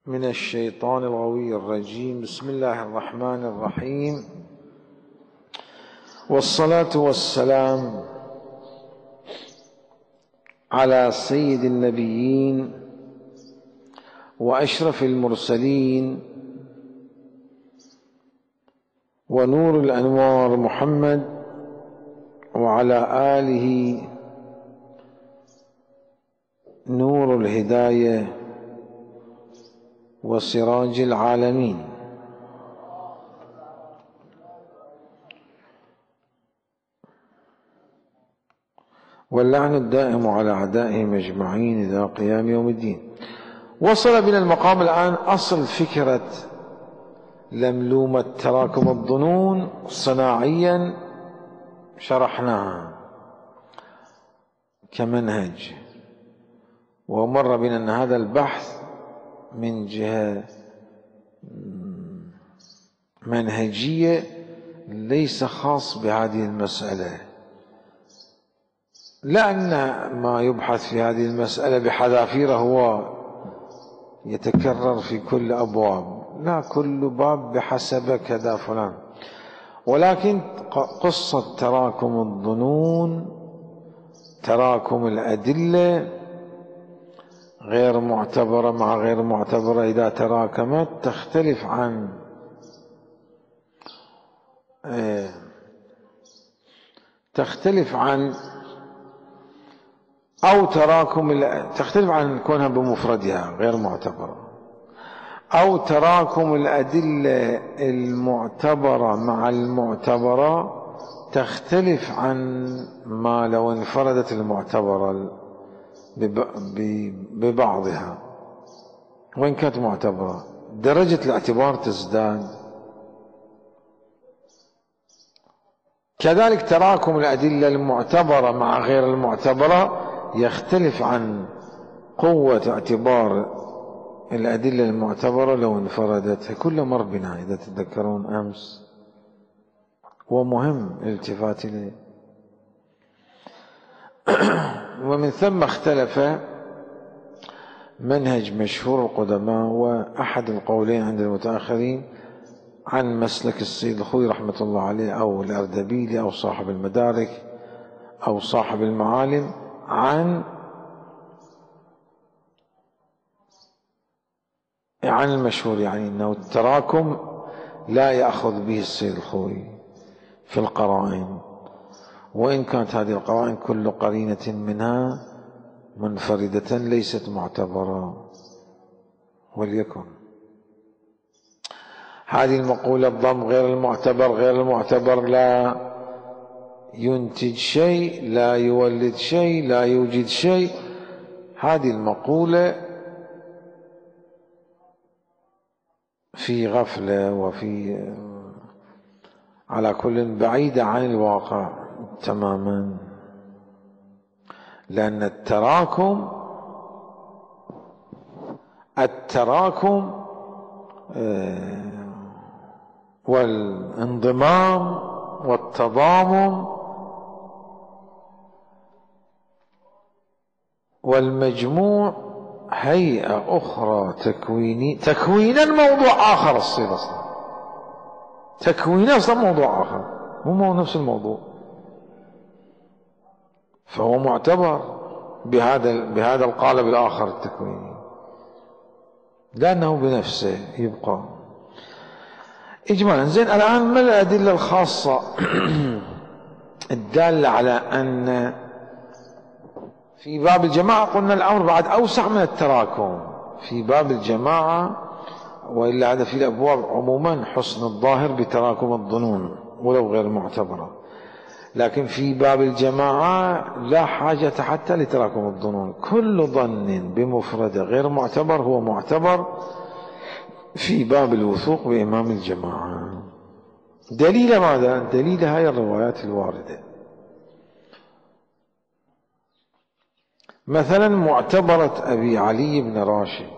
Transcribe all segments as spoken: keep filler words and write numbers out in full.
من الشيطان الغوي الرجيم. بسم الله الرحمن الرحيم، والصلاة والسلام على سيد النبيين وأشرف المرسلين ونور الأنوار محمد وعلى آله نور الهداية وسراج العالمين. واللعن الدائم على أعدائهم أجمعين إلى قيام يوم الدين. وصل بنا المقام الآن أصل فكرة لملومة تراكم الظنون صناعيا، شرحناها كمنهج، ومر بنا أن هذا البحث من جهة منهجية ليس خاص بهذه المسألة، لأن ما يبحث في هذه المسألة بحذافيره هو يتكرر في كل أبواب، لا، كل باب بحسب كذا فلان. ولكن قصة تراكم الظنون، تراكم الأدلة غير معتبرة مع غير معتبرة إذا تراكمت تختلف عن تختلف عن أو تراكم تختلف عن كونها بمفردها غير معتبرة، أو تراكم الأدلة المعتبرة مع المعتبرة تختلف عن ما لو انفردت المعتبرة ببعضها وإن كانت معتبرة، درجة الاعتبار تزداد. كذلك تراكم الأدلة المعتبرة مع غير المعتبرة يختلف عن قوة اعتبار الأدلة المعتبرة لو انفردت. كل مر بنا إذا تتذكرون أمس، ومهم الالتفات إليه. ومن ثم اختلف منهج مشهور القدماء وأحد القولين عند المتأخرين عن مسلك السيد الخوي رحمة الله عليه أو الأردبيلي أو صاحب المدارك أو صاحب المعالم عن عن المشهور، يعني أنه التراكم لا يأخذ به السيد الخوي في القرائن، وإن كانت هذه القرائن كل قرينة منها منفردة ليست معتبرة. وليكن هذه المقولة الضم غير المعتبر غير المعتبر لا ينتج شيء، لا يولد شيء، لا يوجد شيء، هذه المقولة في غفلة وفي على كل بعيدة عن الواقع تماما، لأن التراكم التراكم والانضمام والتضامن والمجموع هيئة أخرى تكويني تكوينا موضوع آخر. الصيغة أصلا تكوينا أصلا موضوع آخر، مو نفس الموضوع، فهو معتبر بهذا بهذا القالب الآخر التكويني، لأنه بنفسه يبقى إجمالا. زين، الآن ما الأدلة الخاصة الدالة على أن في باب الجماعة قلنا الأمر بعد أوسع من التراكم في باب الجماعة، وإلا هذا في الأبواب عموما حسن الظاهر بتراكم الظنون ولو غير معتبرة، لكن في باب الجماعة لا حاجة حتى لتراكم الظنون، كل ظن بمفردة غير معتبر هو معتبر في باب الوثوق بإمام الجماعة. دليل ماذا؟ دليل هاي الروايات الواردة. مثلا معتبرة أبي علي بن راشد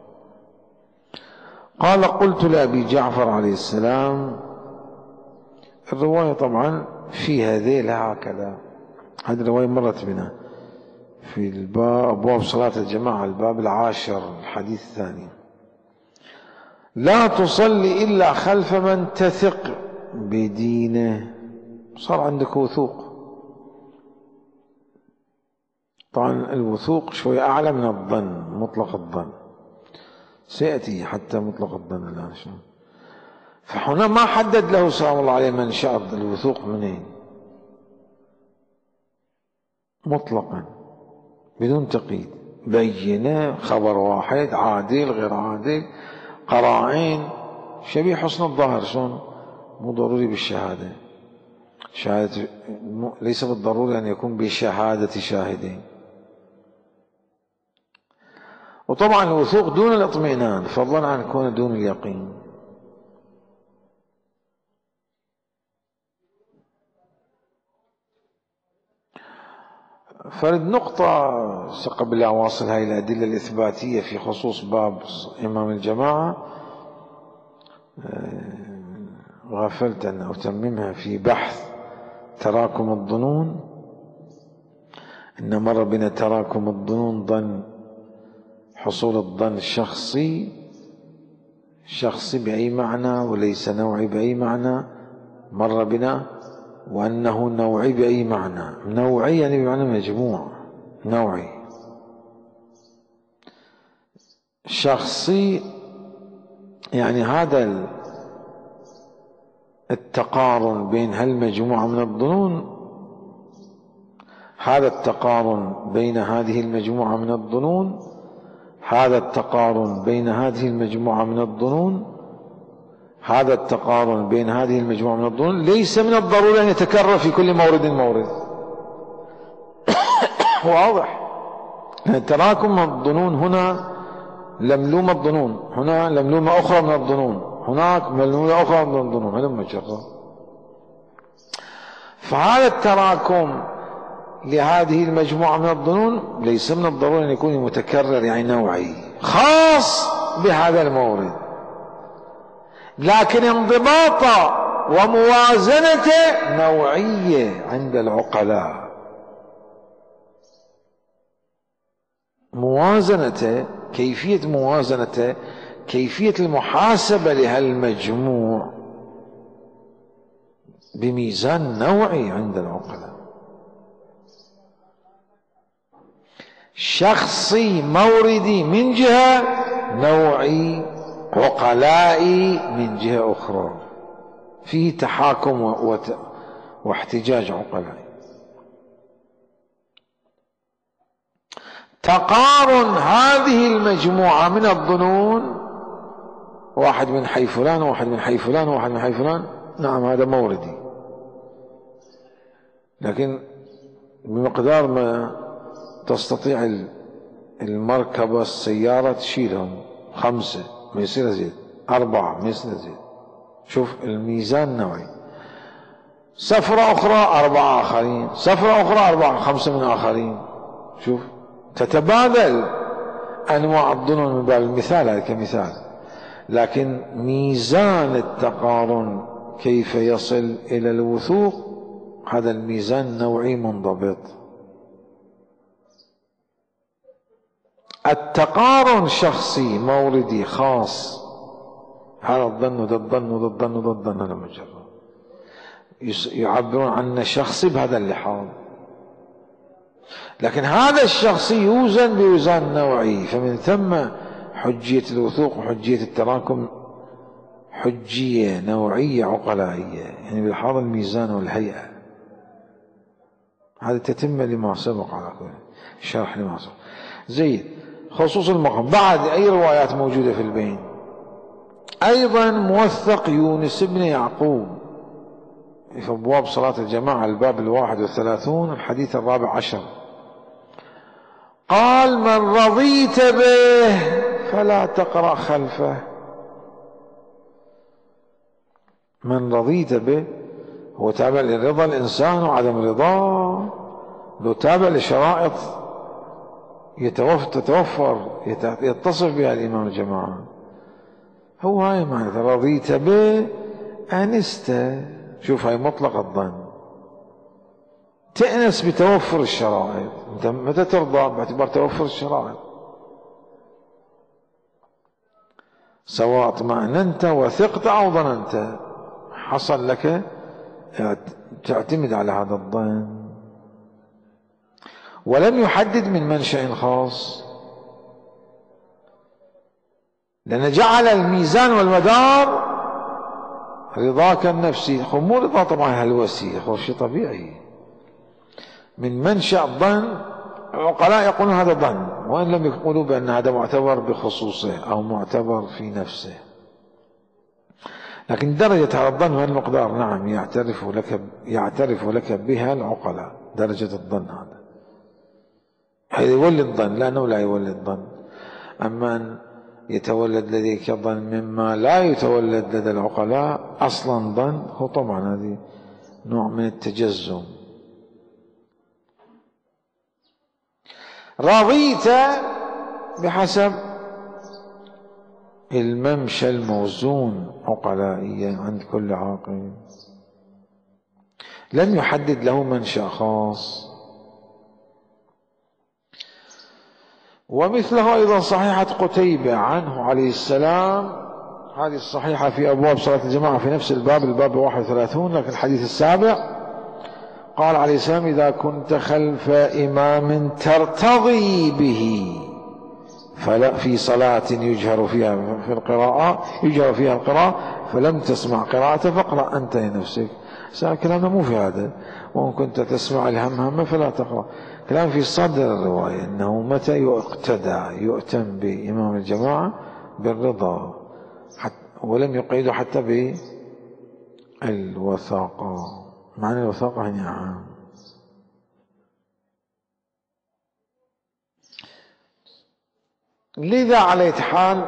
قال: قلت لأبي جعفر عليه السلام، الرواية طبعا فيها ذيل هكذا، هذه الرواية مرت بنا في الباب أبواب صلاة الجماعة الباب العاشر الحديث الثاني. لا تصلي إلا خلف من تثق بدينه. صار عندك وثوق. طبعا الوثوق شوي أعلى من الظن، مطلق الظن سيأتي حتى مطلق الظن الآن. فهنا ما حدد له سلام الله عليه منشأ الوثوق منين، مطلقا بدون تقييد، بينة، خبر واحد، عادل غير عادل، قرائن، شبيه حسن الظاهر. شلون؟ مو ضروري بالشهادة، شهادة ليس بالضروري أن يكون بشهادة شاهدين. وطبعا الوثوق دون الاطمئنان، فضلا عن كونه دون اليقين. فرد نقطة قبل أواصل هاي الأدلة الإثباتية في خصوص باب إمام الجماعة غفلت أن أتممها في بحث تراكم الظنون. إن مر بنا تراكم الظنون ظن حصول الظن الشخصي، شخصي بأي معنى وليس نوعي بأي معنى، مر بنا وأنه نوعي بأي معنى، نوعي يعني بمعنى مجموع، نوعي شخصي يعني هذا التقارن بين هالمجموعة من الظنون، هذا التقارن بين هذه المجموعة من الظنون، هذا التقارن بين هذه المجموعة من الظنون، هذا التقارن بين هذه المجموعة من الظنون ليس من الضروري أن يتكرر في كل مورد مورد. واضح؟ تراكم الظنون هنا لملومة الظنون، هنا لملومة أخرى من الظنون، هناك لملومة أخرى من الظنون، هذا مجرد. فهذا التراكم لهذه المجموعة من الظنون ليس من الضروري أن يكون متكرر يعني نوعي خاص بهذا المورد، لكن انضباطه وموازنته نوعية عند العقلاء. موازنته، كيفية موازنته، كيفية المحاسبة لهالمجموع بميزان نوعي عند العقلاء. شخصي موردي من جهة، نوعي عقلائي من جهة أخرى، فيه تحاكم واحتجاج عقلائي. تقارن هذه المجموعة من الظنون، واحد من حي فلان وواحد من حي فلان وواحد من حي فلان، نعم هذا موردي، لكن بمقدار ما تستطيع المركبة السيارة تشيلهم، خمسة ما يصير زيد، أربعة ما يصير زيد. شوف الميزان نوعي. سفرة أخرى أربعة آخرين، سفرة أخرى أربعة خمسة من آخرين. شوف تتبادل أنواع الظنون من باب المثال، هذا كمثال، لكن ميزان التقارن كيف يصل إلى الوثوق، هذا الميزان نوعي منضبط. التقارن شخصي موردي خاص، هذا الظن وذا الظن وذا الظن وذا الظن، هذا مجرد يعبرون عن شخصي بهذا اللحاظ، لكن هذا الشخصي يوزن بوزان نوعي. فمن ثم حجية الوثوق وحجية التراكم حجية نوعية عقلائية، يعني بلحاظ الميزان والهيئة. هذا تتم لما سبق على كل شرح لما سبق. زيد. خصوص المقام بعد أي روايات موجودة في البين. أيضا موثق يونس بن يعقوب في أبواب صلاة الجماعة الباب الواحد والثلاثون الحديث الرابع عشر، قال: من رضيت به فلا تقرأ خلفه. من رضيت به هو تابع لرضا الإنسان وعدم رضاه، لو تابع لشرائط تتوفر يتصف بها الإمام الجماعة، هو هاي معنى رضيت به أنست. شوف هاي مطلق الظن، تأنس بتوفر الشرائط. انت متى ترضى؟ باعتبار توفر الشرائط. سواء اطمأننت وثقت أو ظننت، حصل لك تعتمد على هذا الظن. ولم يحدد من منشأ خاص، لأن جعل الميزان والمدار رضاك النفسي. خو مو رضا طبعا هلوسي، هو شيء طبيعي من منشأ الظن. العقلاء يقولون هذا ظن، وإن لم يقولوا بأن هذا معتبر بخصوصه أو معتبر في نفسه. لكن درجة هذا الظن والمقدار نعم يعترف لك يعترف لك بها العقلاء، درجة الظن هذا هذا يولد ظن، لأنه لا يولد ظن. أما أن يتولد لديك ظن مما لا يتولد لدى العقلاء أصلا ظن، هو طبعا هذه نوع من التجزم. رضيت بحسب الممشى الموزون عقلائيا عند كل عاقل، لم يحدد له منشأ خاص. ومثله أيضا صحيحة قتيبة عنه عليه السلام، هذه الصحيحة في أبواب صلاة الجماعة في نفس الباب، الباب واحد وثلاثون، لكن الحديث السابع قال عليه السلام: إذا كنت خلف إمام ترتضي به فلا في صلاة يجهر فيها في القراءة يجهر فيها القراءة فلم تسمع قراءته فاقرأ أنت لنفسك. كلامنا مو في هذا. وإن كنت تسمع الهمهمة فلا تقرأ. كلام في صدر الرواية أنه متى يقتدى يؤتم بإمام الجماعة بالرضا، ولم يقيد حتى بالوثاقة. معنى الوثاقة هي عام. لذا على حال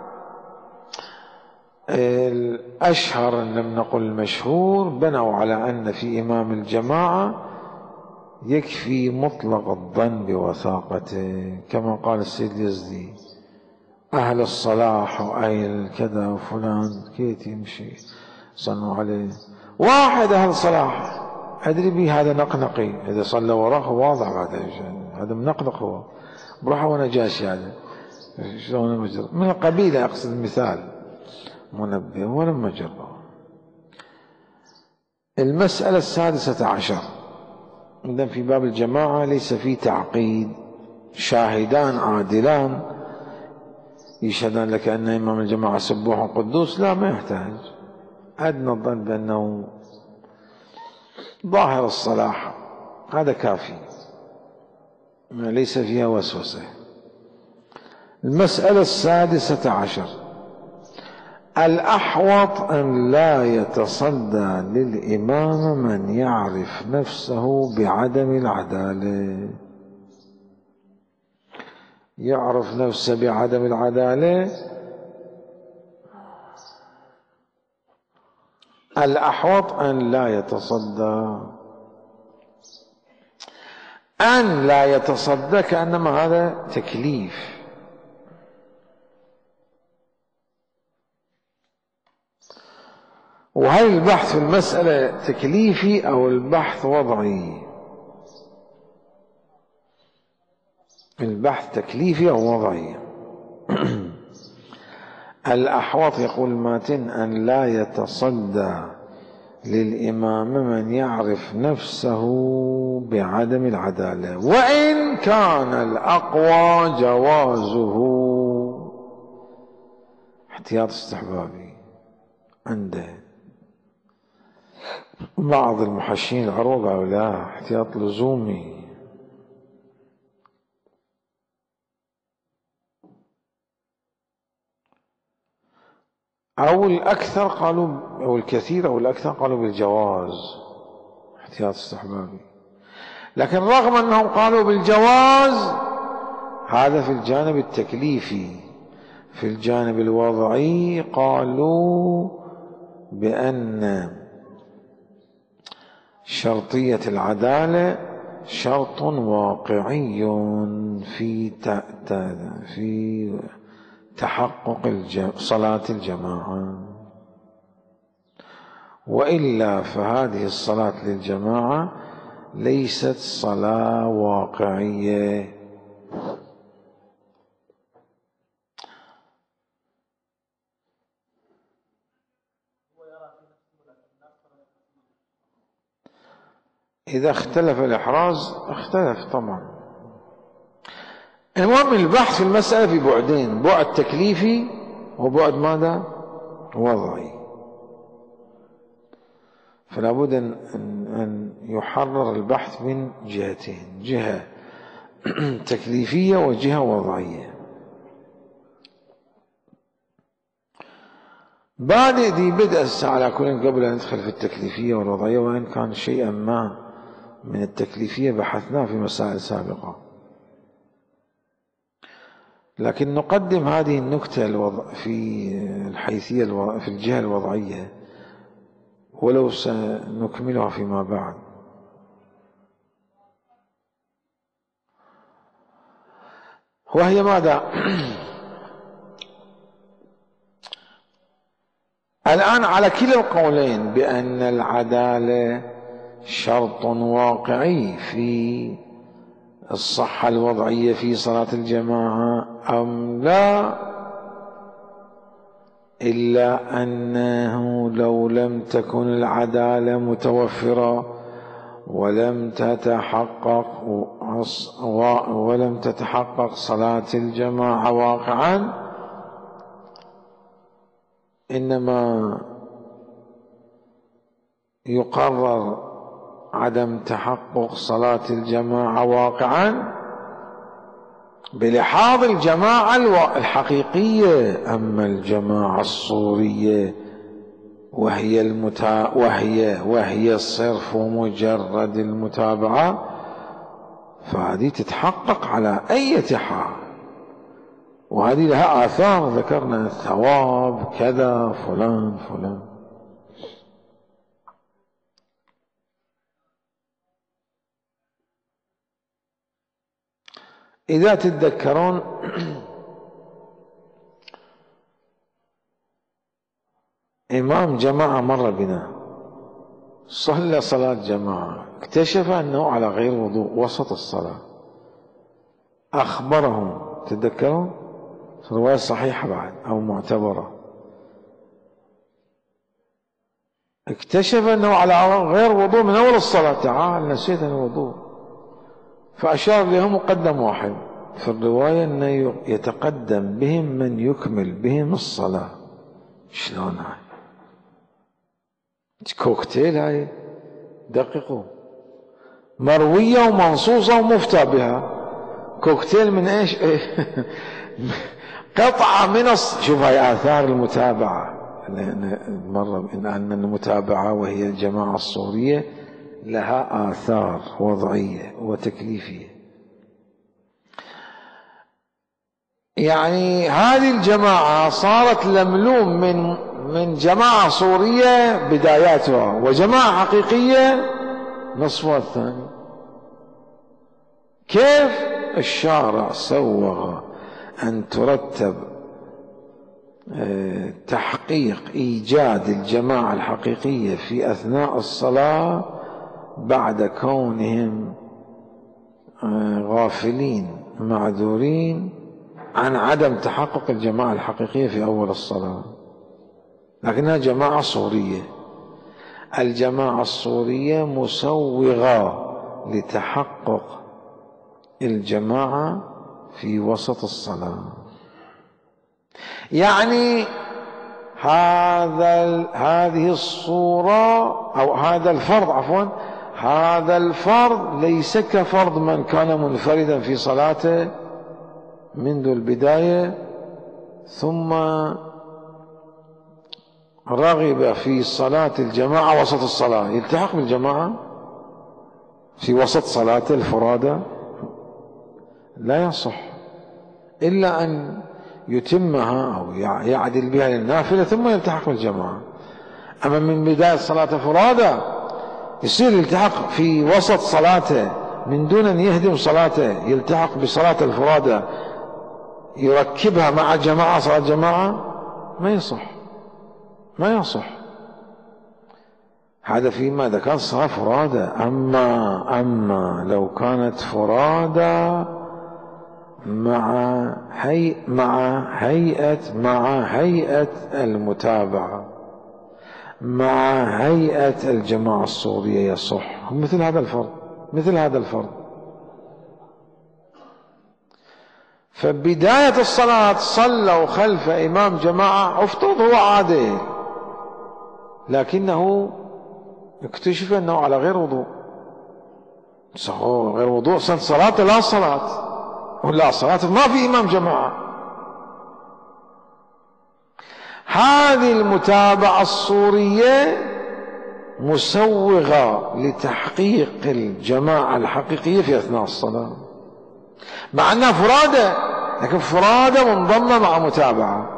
الأشهر إن لم نقل المشهور بنوا على أن في إمام الجماعة يكفي مطلق الظن بوثاقته، كما قال السيد اليزدي: أهل الصلاح وأهل كذا وفلان كيت يمشي صنوا عليه. واحد أهل صلاح أدري به هذا نقنقي، إذا صلى وراه واضح هذا هذا منقنق، هو بروحه ونجاشي هذا شلون مجرى من القبيلة، أقصد المثال منبه ولم مجرى. المسألة السادسة عشر إذن في باب الجماعة ليس فيه تعقيد. شاهدان عادلان يشهدان لك أن إمام الجماعة سبوح قدوس، لا ما يحتاج. أدنى الظن بأنه ظاهر الصلاح هذا كافي، ليس فيها وسوسة. المسألة السادسة عشر الأحوط أن لا يتصدى للإمام من يعرف نفسه بعدم العدالة. يعرف نفسه بعدم العدالة، الأحوط أن لا يتصدى. أن لا يتصدى كأنما هذا تكليف. وهل البحث في المسألة تكليفي أو البحث وضعي؟ البحث تكليفي أو وضعي. الأحوط يقول الماتن أن لا يتصدى للإمام من يعرف نفسه بعدم العدالة، وإن كان الأقوى جوازه. احتياط استحبابي عنده بعض المحشين العروق قالوا لا، احتياط لزومي. أو الأكثر قالوا، أو الكثير أو الأكثر قالوا بالجواز، احتياط استحبابي. لكن رغم أنهم قالوا بالجواز هذا في الجانب التكليفي. في الجانب الوضعي قالوا بأن شرطية العدالة شرط واقعي في في تحقق صلاة الجماعة، وإلا فهذه الصلاة للجماعة ليست صلاة واقعية. إذا اختلف الإحراز اختلف طبعا. المهم البحث في المسألة في بعدين، بعد تكليفي وبعد ماذا؟ وضعي. فلا بد أن يحرر البحث من جهتين، جهة تكليفية وجهة وضعية. بعد ذي بدء الساعة على كل قبل أن ندخل في التكليفية والوضعية، وإن كان شيئا ما من التكليفية بحثناه في مسائل سابقة، لكن نقدم هذه النكتة الوضع في الحيثية الوضع في الجهة الوضعية، ولو سنكملها فيما بعد. وهي ماذا؟ الآن على كلا القولين بأن العدالة شرط واقعي في الصحة الوضعية في صلاة الجماعة أم لا، إلا أنه لو لم تكن العدالة متوفرة ولم تتحقق ولم تتحقق صلاة الجماعة واقعا، إنما يقرر عدم تحقق صلاة الجماعة واقعا بلحاظ الجماعة الحقيقية. أما الجماعة الصورية وهي المتا وهي وهي صرف مجرد المتابعة، فهذه تتحقق على أي حال، وهذه لها آثار ذكرنا الثواب كذا فلان فلان. إذا تتذكرون إمام جماعة مر بنا صلى صلاة جماعة، اكتشف أنه على غير وضوء وسط الصلاة، أخبرهم، تتذكرون؟ رواية صحيحة بعد أو معتبرة، اكتشف أنه على غير وضوء من أول الصلاة، تعال نسيت الوضوء، فأشار لهم وقدم واحد. في الرواية أنه يتقدم بهم من يكمل بهم الصلاة. شلون هاي؟ كوكتيل هاي، دققوا، مروية ومنصوصة ومفتى بها، كوكتيل من ايش؟ قطعة من الص... شوف هاي آثار المتابعة، مرة أن المتابعة وهي الجماعة الصورية لها آثار وضعية وتكليفية. يعني هذه الجماعة صارت لملوم من من جماعة صورية بداياتها، وجماعة حقيقية نصفها الثاني. كيف؟ الشارع سوغ أن ترتب تحقيق إيجاد الجماعة الحقيقية في أثناء الصلاة بعد كونهم غافلين معذورين عن عدم تحقق الجماعة الحقيقية في أول الصلاة، لكنها جماعة صورية. الجماعة الصورية مسوغة لتحقق الجماعة في وسط الصلاة. يعني هذا هذه الصورة أو هذا الفرض عفوا هذا الفرض ليس كفرض من كان منفردا في صلاته منذ البداية ثم رغب في صلاة الجماعة وسط الصلاة، يلتحق بالجماعة في وسط صلاة الفرادى؟ لا يصح إلا أن يتمها أو يعدل بها للنافلة ثم يلتحق بالجماعة. أما من بداية صلاة الفرادى يصير يلتحق في وسط صلاته من دون أن يهدم صلاته، يلتحق بصلاة الفرادى يركبها مع جماعة صلاة جماعة، ما يصح ما يصح. هذا فيما إذا كان صلاة فرادى. أما أما لو كانت فرادى مع هي مع هيئة مع هيئة المتابعة، مع هيئة الجماعة الصورية يصح، مثل هذا الفرض مثل هذا الفرض. فبداية الصلاة صلوا خلف إمام جماعة، افترض هو عادل لكنه اكتشف أنه على غير وضوء، غير وضوء، صلاة لا صلاة ولا صلاة، ما في إمام جماعة. هذه المتابعة الصورية مسوغة لتحقيق الجماعة الحقيقية في أثناء الصلاة، مع أنها فرادة، لكن فرادة منضمة مع متابعة.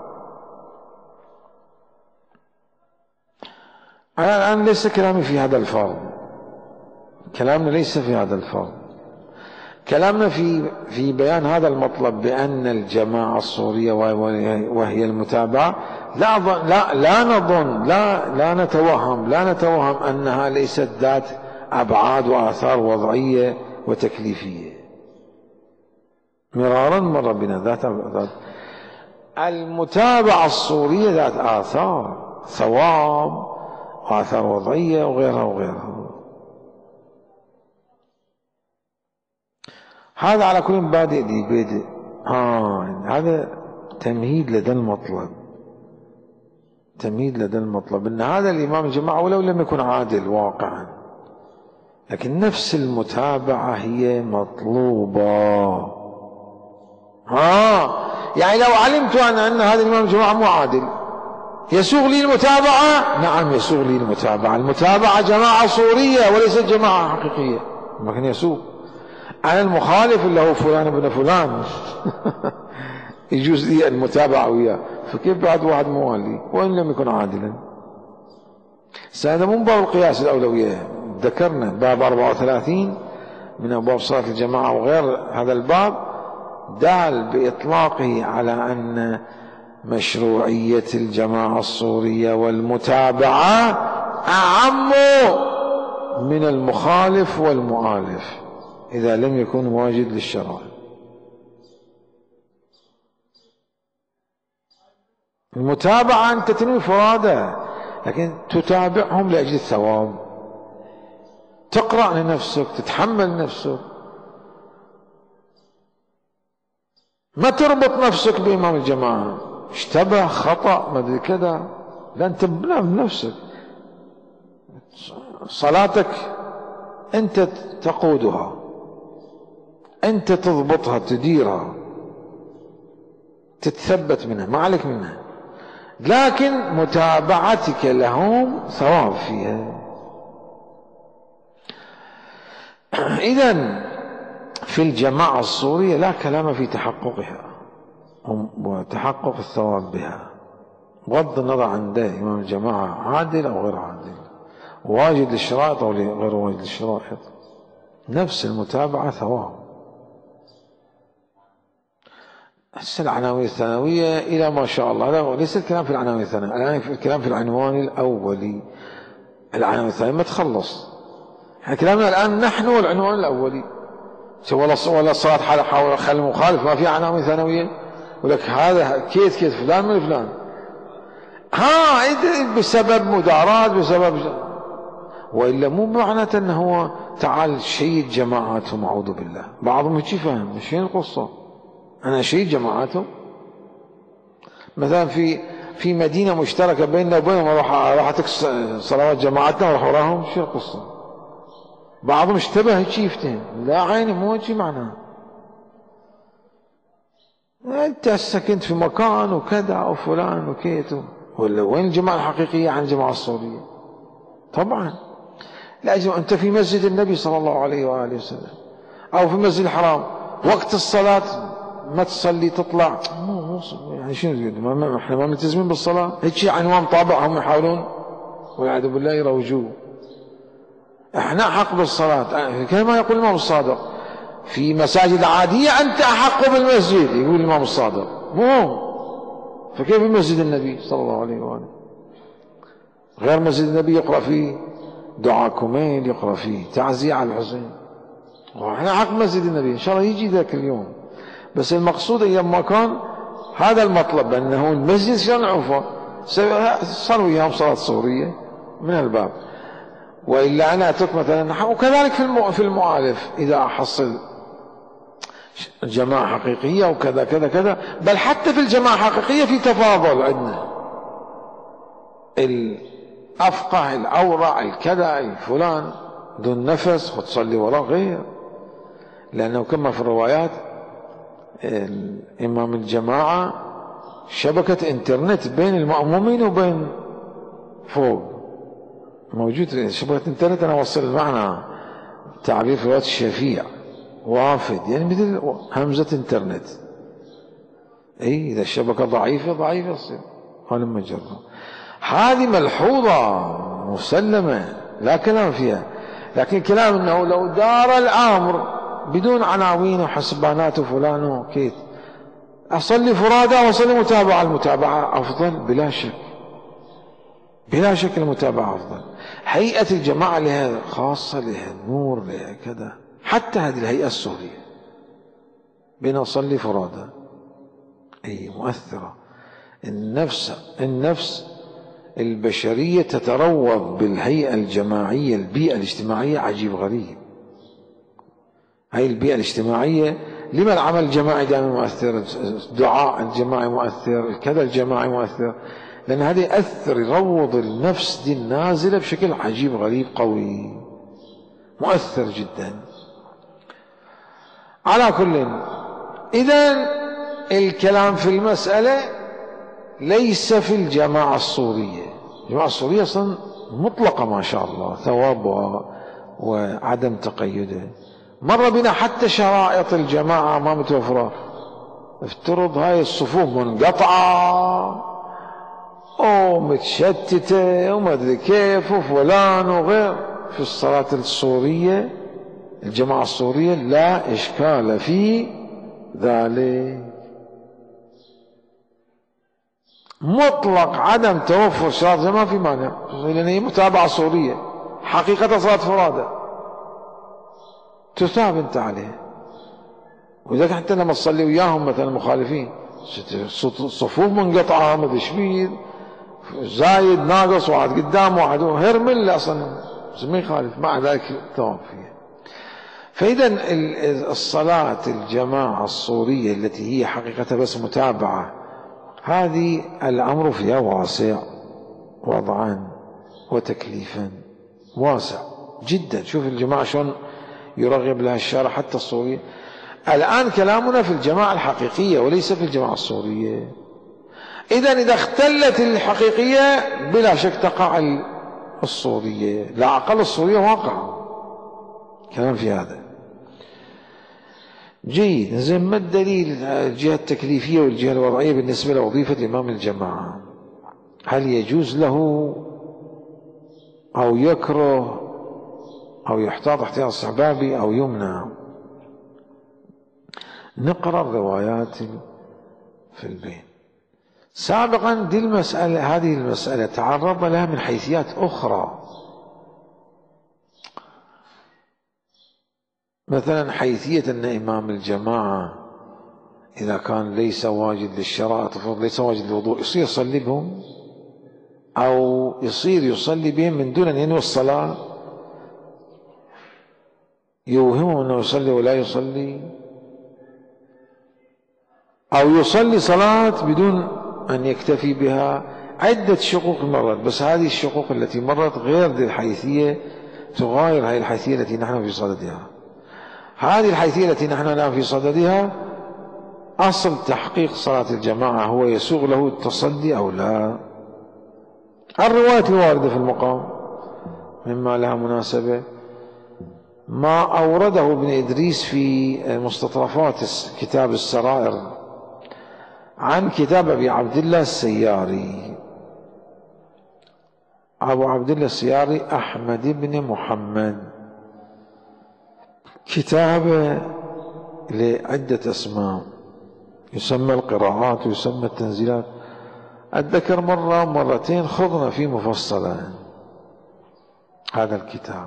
أنا الآن ليس كلامي في هذا الفرض، كلامنا ليس في هذا الفرض، كلامنا في في بيان هذا المطلب بأن الجماعة الصورية وهي المتابعة لا لا لا نظن لا لا نتوهم لا نتوهم أنها ليست ذات أبعاد وآثار وضعية وتكليفية. مرارا مر بنا ذات ذات المتابعة الصورية ذات آثار ثواب وآثار وضعية وغيرها وغيرها. هذا على كل بادئ دي بادئ ها هذا تمهيد لدى المطلب، تمهيد لدى المطلب ان هذا الامام الجماعة ولو لم يكن عادل واقعا، لكن نفس المتابعة هي مطلوبة. ها يعني لو علمت انا ان هذا الامام الجماعة مو عادل يسوغ لي المتابعة؟ نعم يسوغ لي المتابعة. المتابعة جماعة صورية وليست جماعة حقيقية، لكن يسوغ. أنا المخالف اللي هو فلان ابن فلان يجوز لي المتابعة وياه، فكيف بعد واحد موالي وإن لم يكن عادلا؟ هذا من باب القياس الأولوية. ذكرنا باب أربعة وثلاثين من أبواب صلاة الجماعة وغير هذا الباب دال بإطلاقه على أن مشروعية الجماعة الصورية والمتابعة أعم من المخالف والمؤالف إذا لم يكن واجد للشرع. المتابعة أنت تنوي فرادة، لكن تتابعهم لأجل الثواب، تقرأ لنفسك، تتحمل نفسك، ما تربط نفسك بإمام الجماعة، اشتبه خطأ ما ادري كذا، لا أنت بنفسك صلاتك أنت تقودها، أنت تضبطها تديرها تتثبت منها، ما عليك منها، لكن متابعتك لهم ثواب فيها. إذن في الجماعة الصورية لا كلام في تحققها وتحقق الثواب بها، بغض النظر عن ده إمام الجماعة عادل أو غير عادل، واجد للشرائط أو غير واجد للشرائط، نفس المتابعة ثواب. هسه العناوين الثانوية إلى ما شاء الله، لا ليس الكلام في العناوين الثانوية، الآن الكلام في العنوان الأولي. العناوين الثانوية ما تخلص، احنا كلامنا الآن نحن والعنوان الأولي. ولا ولا صلاة حول خل المخالف ما في عناوين ثانوية، ولك هذا كيف كيف فلان من فلان، ها بسبب مدارات بسبب، وإلا مو معناته أنه هو تعال شيد جماعاتهم أعوذ بالله. بعضهم هيك فهم، مش هي القصة أنا شيد جماعاتهم. مثلا في في مدينة مشتركة بيننا وبينهم راح راح تكس صلوات جماعتنا وراح وراهم، شو القصة؟ بعضهم اشتبه هيك يفتهم، لا عيني مو هيك معناه. أنت سكنت في مكان وكذا أو فلان وكيت، ولا وين الجماعة الحقيقية عن الجماعة الصورية؟ طبعا لازم أنت في مسجد النبي صلى الله عليه وآله وسلم أو في مسجد الحرام وقت الصلاة ما تصلي تطلع، مو مو يعني شنو ما احنا ما ملتزمين بالصلاة، هيك عنوان طابع هم يحاولون والعياذ بالله يروجوه. احنا أحق بالصلاة كما يقول الإمام الصادق، في مساجد العادية أنت أحق بالمسجد يقول الإمام الصادق، مو فكيف مسجد النبي صلى الله عليه وآله؟ غير مسجد النبي يقرأ فيه دعاء كميل، يقرأ فيه تعزية على الحسين، واحنا حق مسجد النبي إن شاء الله يجي ذاك اليوم. بس المقصود أيام ما كان هذا المطلب أنه المسجد شلون نعرفه؟ صلوا وياهم صلاة صورية من الباب. وإلا أنا أترك مثلا، وكذلك في في المؤالف إذا أحصل جماعة حقيقية وكذا كذا كذا، بل حتى في الجماعة الحقيقية في تفاضل عندنا، الأفقه الأورع الكذا الفلان دون نفس وتصلي وراء غير، لأنه كما في الروايات الإمام الجماعة شبكة انترنت بين المأمومين وبين فوق موجود شبكة انترنت. أنا أوصل المعنى تعبير في رواية الشفيع وافد، يعني مثل همزة انترنت. اي اذا الشبكة ضعيفة ضعيفة يصير هذا مجرد. هذه ملحوظة مسلمة لا كلام فيها، لكن كلام انه لو دار الامر بدون عناوين وحسبانات وفلان وكيت اصلي فرادى واصلي متابعة، المتابعة افضل بلا شك، بلا شك المتابعة افضل. هيئة الجماعة لها خاصة، لها نور، لها كذا. حتى هذه الهيئة السورية بين أصلي فرادى أي مؤثرة. النفس النفس البشرية تتروض بالهيئة الجماعية، البيئة الاجتماعية عجيب غريب. هاي البيئة الاجتماعية، لما العمل الجماعي دائما مؤثر، الدعاء الجماعي مؤثر، الكذا الجماعي مؤثر، لأن هذا يأثر يروض النفس دي النازلة بشكل عجيب غريب قوي مؤثر جدا. على كل، إذن الكلام في المسألة ليس في الجماعة الصورية. الجماعة الصورية أصلا مطلقة ما شاء الله، ثوابها وعدم تقيده. مر بنا حتى شرائط الجماعة ما متوفرة. افترض هاي الصفوف منقطعة ومتشتتة وما أدري كيف وفلان وغير. في الصلاة الصورية الجماعة الصورية لا إشكال في ذلك، مطلق عدم توفر شرائط ما في مانع، لأن هي متابعة صورية حقيقة صلاة فرادى تثاب أنت عليه. وإذا حتى لما تصلي وياهم مثلا مخالفين صفوف منقطعة ما تشبيد زايد ناقص واحد قدام واحد هرمل أصلا ما يخالف، مع ذلك ثواب فيها. فإذا الصلاة الجماعة الصورية التي هي حقيقة بس متابعة، هذه الأمر فيها واسع وضعا وتكليفا واسع جدا. شوف الجماعة شلون يرغب لها الشارع حتى الصورية. الآن كلامنا في الجماعة الحقيقية وليس في الجماعة الصورية. إذن إذا اختلت الحقيقية بلا شك تقع الصورية، لا أقل الصورية واقع. كلام في هذا جيد. زين، ما الدليل الجهة التكليفية والجهة الوضعية بالنسبة لوظيفة إمام الجماعة؟ هل يجوز له أو يكره أو يحتاط احتياط استحبابي أو يمنع؟ نقرأ الروايات في البين. سابقا دي المسألة، هذه المسألة تعرض لها من حيثيات أخرى، مثلا حيثية أن إمام الجماعة إذا كان ليس واجد للشرائط ليس واجد للوضوء يصير يصلي بهم، أو يصير يصلي بهم من دون أن ينوي الصلاة، يوهمه أنه يصلي ولا يصلي، أو يصلي صلاة بدون أن يكتفي بها. عدة شقوق مرت، بس هذه الشقوق التي مرت غير ذي الحيثية، تغاير هذه الحيثية التي نحن في صددها. هذه الحيثية التي نحن الآن في صددها أصل تحقيق صلاة الجماعة هو يسوغ له التصدي أو لا. الرواية الواردة في المقام مما لها مناسبة ما أورده ابن إدريس في مستطرفات كتاب السرائر عن كتاب أبي عبد الله السياري. أبو عبد الله السياري أحمد بن محمد، كتابه لعدة أسماء، يسمى القراءات ويسمى التنزيلات. أتذكر مرة مرتين خضنا في مفصلا هذا الكتاب.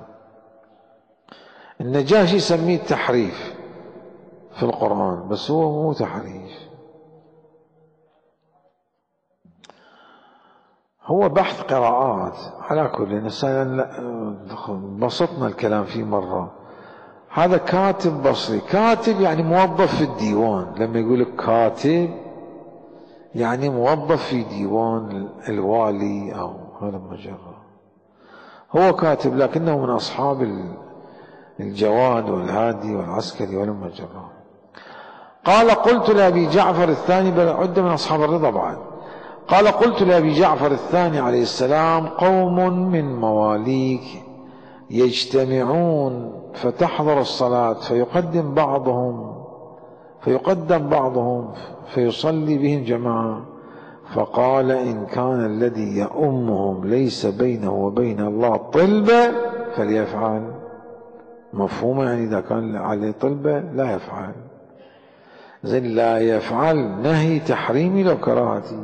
النجاشي يسميه التحريف في القرآن، بس هو مو تحريف. هو بحث قراءات على كل نسأل. بسطنا الكلام فيه مرة. هذا كاتب بصري، كاتب يعني موظف في الديوان. لما يقول لك كاتب يعني موظف في ديوان الوالي أو هذا مجرد. هو كاتب لكنه من أصحاب الجواد والهادي والعسكري والمجرد. قال قلت لأبي جعفر الثاني، بل عد من أصحاب الرضا بعد. قال قلت لأبي جعفر الثاني عليه السلام: قوم من مواليك يجتمعون فتحضر الصلاة فيقدم بعضهم فيقدم بعضهم فيصلي بهم جماعة، فقال: إن كان الذي يؤمهم ليس بينه وبين الله طلبة فليفعل. مفهومة؟ يعني إذا كان عليه طلبة لا يفعل. زين، لا يفعل نهي تحريمي لو كراهتي،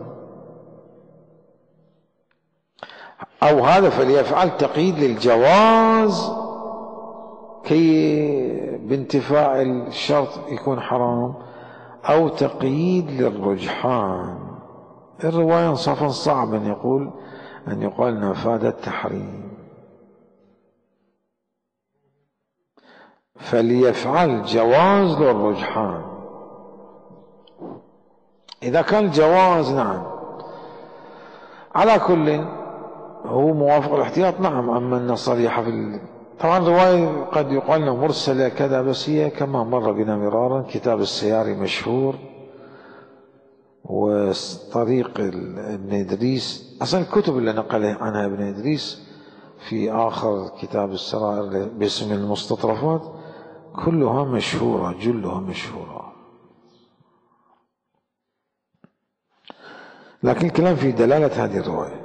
أو هذا فليفعل تقييد للجواز كي بانتفاء الشرط يكون حرام، أو تقييد للرجحان. الرواية انصافا صعب أن يقول أن يقال نفاذ التحريم. فليفعل جواز للرجحان. إذا كان الجواز نعم على كل هو موافق الاحتياط نعم. أما أن صريحة في ال... طبعا الرواية قد يقال أنها مرسلة كذا، بس هي كما مر بنا مرارا كتاب السياري مشهور، وطريق ابن إدريس. أصلا الكتب اللي نقل عنها ابن إدريس في آخر كتاب السرائر باسم المستطرفات كلها مشهورة، جلها مشهورة. لكن الكلام في دلالة هذه الرواية.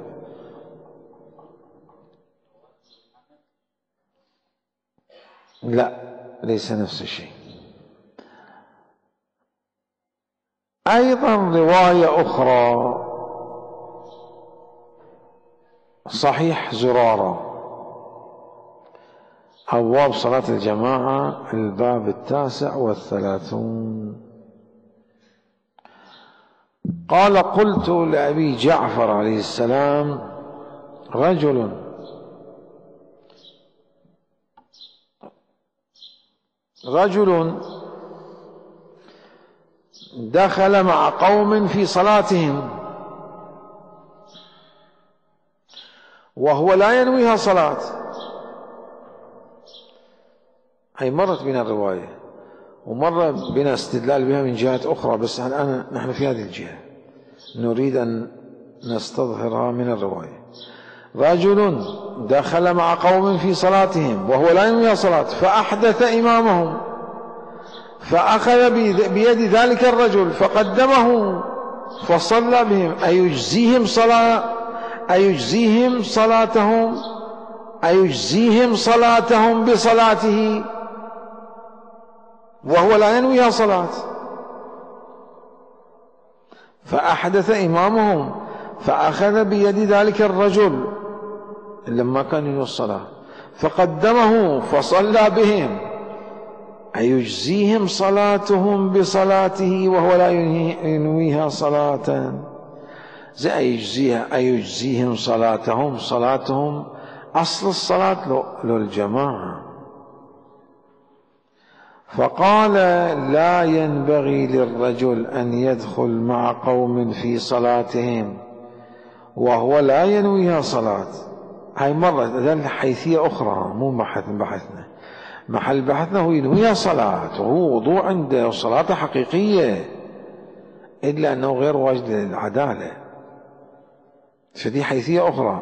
لا، ليس نفس الشيء. أيضا رواية أخرى صحيح زرارة، أبواب صلاة الجماعة، الباب التاسع والثلاثون. قال قلت لأبي جعفر عليه السلام: رجل رجل دخل مع قوم في صلاتهم وهو لا ينويها صلاة. هي مرت بنا الرواية ومر بنا استدلال بها من جهات أخرى، بس الآن نحن في هذه الجهة نريد أن نستظهرها من الرواية. رجل دخل مع قوم في صلاتهم وهو لا ينويها صلاة فأحدث إمامهم، فأخذ بيد ذلك الرجل فقدمه فصلى بهم. أيجزيهم صلاة أيجزيهم صلاتهم أيجزيهم صلاتهم بصلاته وهو لا ينويها صلاة؟ فأحدث إمامهم فأخذ بيد ذلك الرجل لما كان ينوي الصلاة فقدمه فصلى بهم. أيجزيهم صلاتهم بصلاته وهو لا ينويها صلاة؟ زي أيجزيها أيجزيهم صلاتهم صلاتهم أصل الصلاة للجماعة. فقال: لا ينبغي للرجل أن يدخل مع قوم في صلاتهم وهو لا ينويها صلاة. هاي مرة ذلك حيثية أخرى، مو بحث بحثنا. محل بحثنا هو ينويها صلاة وهو وضوء عنده صلاة حقيقية، إلا أنه غير واجد للعدالة، فدي حيثية أخرى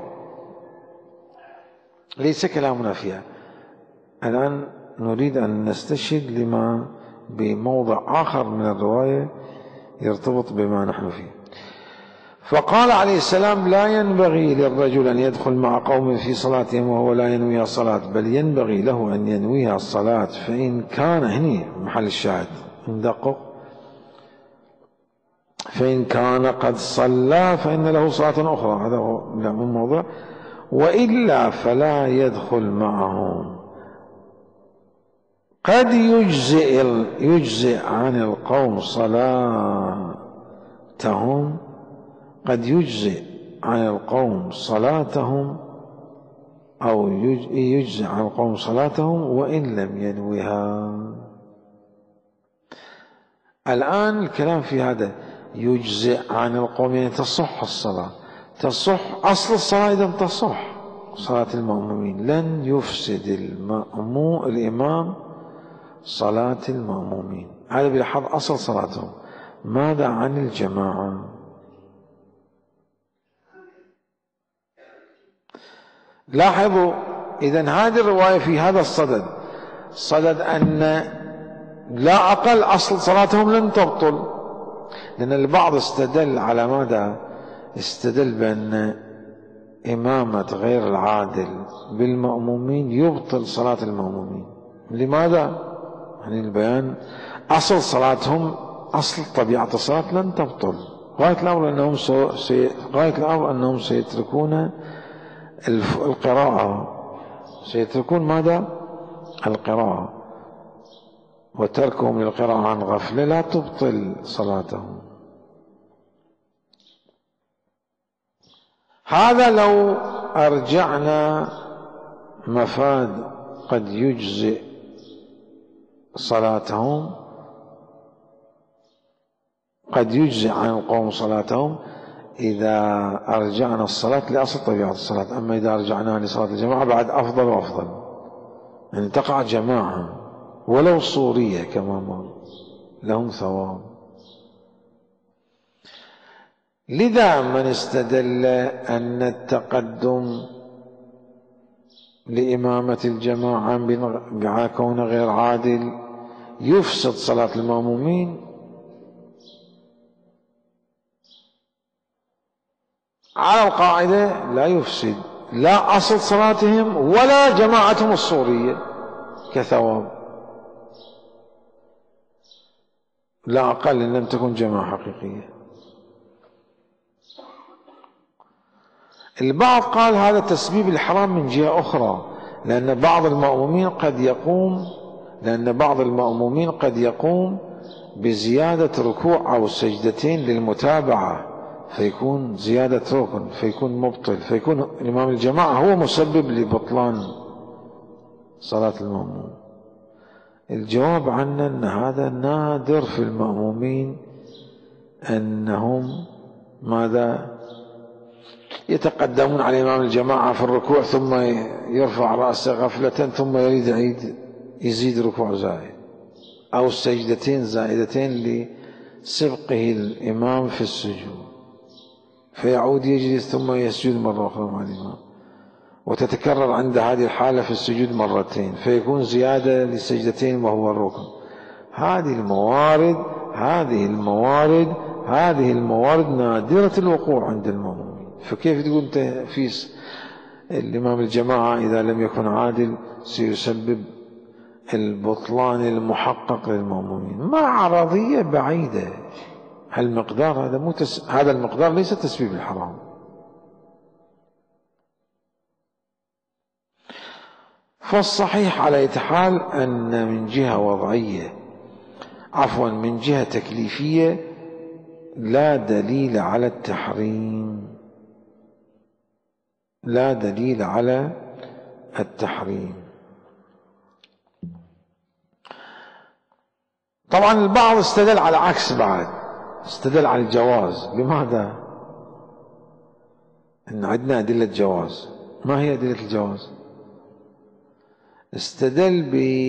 ليس كلامنا فيها. الآن نريد أن نستشهد لما بموضع آخر من الرواية يرتبط بما نحن فيه. فقال عليه السلام: لا ينبغي للرجل أن يدخل مع قوم في صلاتهم وهو لا ينويها الصلاة، بل ينبغي له أن ينويها الصلاة. فإن كان هني محل الشاهد ندقق، فإن كان قد صلى فإن له صلاة أخرى، هذا هو الموضوع، وإلا فلا يدخل معهم. قد يجزئ يجزئ عن القوم صلاتهم قد يجزئ عن القوم صلاتهم أو يجزئ عن القوم صلاتهم وإن لم ينوها. الآن الكلام في هذا يجزئ عن القوم يعني تصح الصلاة، تصح أصل الصلاة إذا تصح صلاة المأمومين، لن يفسد المأموم الإمام صلاة المأمومين، هذا بلحظ أصل صلاتهم. ماذا عن الجماعة؟ لاحظوا إذن هذه الرواية في هذا الصدد، صدد أن لا أقل أصل صلاتهم لن تبطل، لأن البعض استدل على ماذا؟ استدل بأن إمامة غير العادل بالمأمومين يبطل صلاة المأمومين. لماذا؟ يعني البيان أصل صلاتهم، أصل طبيعة الصلاة لن تبطل، غاية الأمر أنهم سي... غاية الأمر أنهم سيتركون القراءة، سيتركون ماذا؟ القراءة، وتركهم للقراءة عن غفلة لا تبطل صلاتهم. هذا لو أرجعنا مفاد قد يجزئ صلاتهم، قد يجزئ عن القوم صلاتهم إذا أرجعنا الصلاة لأصل طبيعة الصلاة. أما إذا أرجعناها لصلاة الجماعة بعد أفضل وأفضل، يعني تقع جماعة ولو صورية كما ما لهم ثواب. لذا من استدل أن التقدم لإمامة الجماعة بكون غير عادل يفسد صلاة المأمومين، على القاعدة لا يفسد لا أصل صلاتهم ولا جماعتهم الصورية كثواب، لا أقل إن لم تكن جماعة حقيقية. البعض قال هذا تسبيب الحرام من جهة أخرى، لأن بعض المأمومين قد يقوم لأن بعض المأمومين قد يقوم بزيادة ركوع أو سجدتين للمتابعة، فيكون زيادة ركن، فيكون مبطل، فيكون إمام الجماعة هو مسبب لبطلان صلاة المأموم. الجواب عنه أن هذا نادر في المأمومين، أنهم ماذا؟ يتقدمون على إمام الجماعة في الركوع ثم يرفع رأسه غفلة ثم يريد يعيد يزيد ركوع زائد أو سجدتين زائدتين لسبقه الإمام في السجود، فيعود يجلس ثم يسجد مرة أخرى مع الإمام، وتتكرر عند هذه الحالة في السجود مرتين، فيكون زيادة لسجدتين وهو الركن. هذه الموارد هذه الموارد هذه الموارد نادرة الوقوع عند المأمومين. فكيف تقول أنت في الإمام الجماعة إذا لم يكن عادل سيسبب البطلان المحقق للمأمومين؟ مع عرضية بعيدة. هالمقدار هذا مو تس... هذا المقدار ليس تسبيب الحرام. فالصحيح على أي حال أن من جهة وضعية عفوا من جهة تكليفية لا دليل على التحريم، لا دليل على التحريم. طبعا البعض استدل على عكس، بعد استدل على الجواز. بماذا؟ إن عندنا أدلة جواز. ما هي أدلة الجواز؟ استدل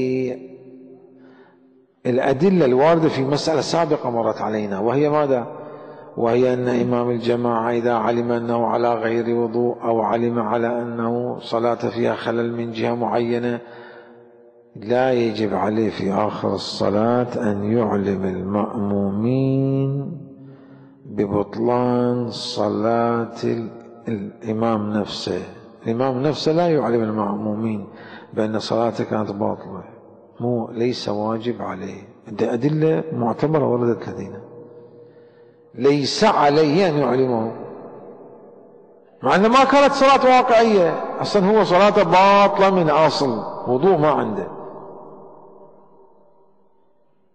بالأدلة الواردة في مسألة سابقة مرت علينا، وهي ماذا؟ وهي أن إمام الجماعة إذا علم أنه على غير وضوء أو علم على أنه صلاة فيها خلل من جهة معينة، لا يجب عليه في آخر الصلاة أن يعلم المأمومين ببطلان صلاة الإمام نفسه. الإمام نفسه لا يعلم المأمومين بأن صلاته كانت باطلة، مو ليس واجب عليه. أدلة معتبرة وردت لدينا، ليس عليه أن يعلمه، مع أنه ما كانت صلاة واقعية، أصلا هو صلاته باطلة من أصل، وضوء ما عنده.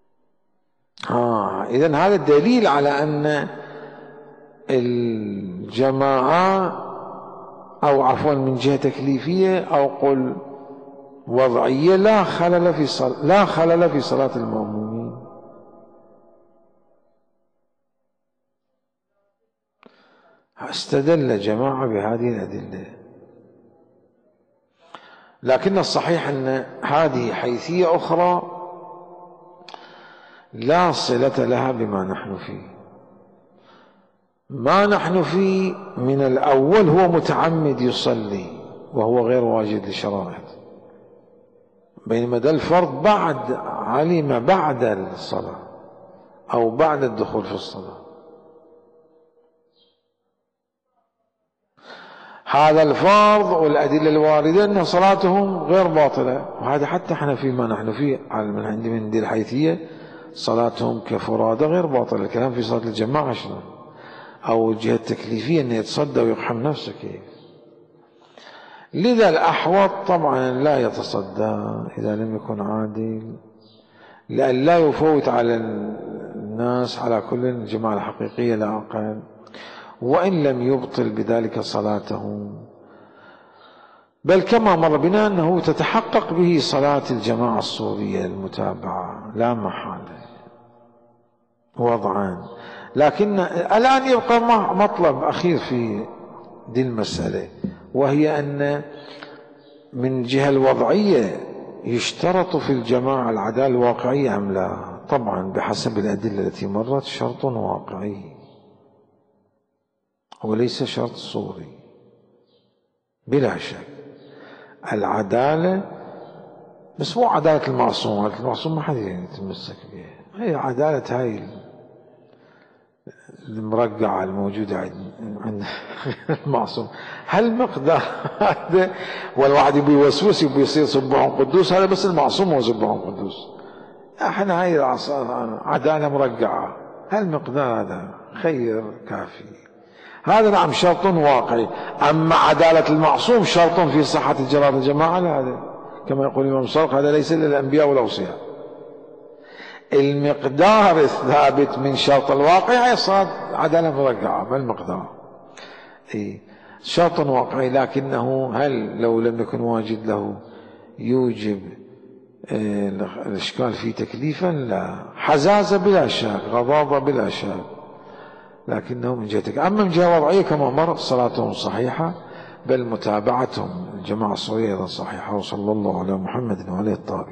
آه إذن هذا الدليل على أن الجماعة، أو عفوا من جهة تكليفية، أو قل وضعية، لا خلل في صلاة لا خلل في صلاة المأمومين. استدل جماعة بهذه الأدلة، لكن الصحيح أن هذه حيثية أخرى لا صلة لها بما نحن فيه. ما نحن فيه من الأول هو متعمد يصلي وهو غير واجد لشرائط، بينما ده الفرض بعد علم بعد الصلاة أو بعد الدخول في الصلاة. هذا الفرض والأدلة الواردة أن صلاتهم غير باطلة، وهذا حتى احنا فيما نحن فيه من عندي من دي الحيثية صلاتهم كفرادة غير باطلة. الكلام في صلاة الجماعة شنو؟ أو الجهة التكليفية أن يتصدى ويقحم نفسه كيف؟ لذا الأحوط طبعا لا يتصدى إذا لم يكن عادل، لأن لا يفوت على الناس على كل الجماعة الحقيقية لا أقل، وإن لم يبطل بذلك صلاته، بل كما مر بنا أنه تتحقق به صلاة الجماعة الصورية المتابعة لا محالة وضعان. لكن الآن يبقى مطلب أخير في دي المسألة، وهي أن من جهة الوضعية يشترط في الجماعة العدالة الواقعية أم لا؟ طبعا بحسب الأدلة التي مرت شرط واقعي وليس شرط صوري بلا شك. العدالة بس مو عدالة المعصوم، عدالة المعصوم ما حد يتمسك بها، هي عدالة هاي المرقعة الموجودة عند المعصوم. هل مقدار هذا والواحد يبي يوسوس يبي يصير سبحان قدوس، هذا بس المعصوم هو سبحان قدوس. احنا هاي عدالة مرقعة، هل مقدار هذا خير كافي؟ هذا نعم شرط واقعي. أما عدالة المعصوم شرط في صحة جلاله الجماعة، هذا كما يقول الإمام الصادق هذا ليس للأنبياء والأوصياء. المقدار الثابت من شرط الواقع هي صارت عدالة مرقعة، ما المقدار؟ إيه شرط واقعي، لكنه هل لو لم يكن واجد له يوجب إيه الإشكال في تكليفا؟ لا. حزازة بلا شك، غضاضة بلا شك، لكنه من جهتك. أما من جهة وضعية كما مر صلاتهم صحيحة، بل متابعتهم الجماعة الصورية أيضا صحيحة. وصلى الله على محمد وعلى الطاهرين.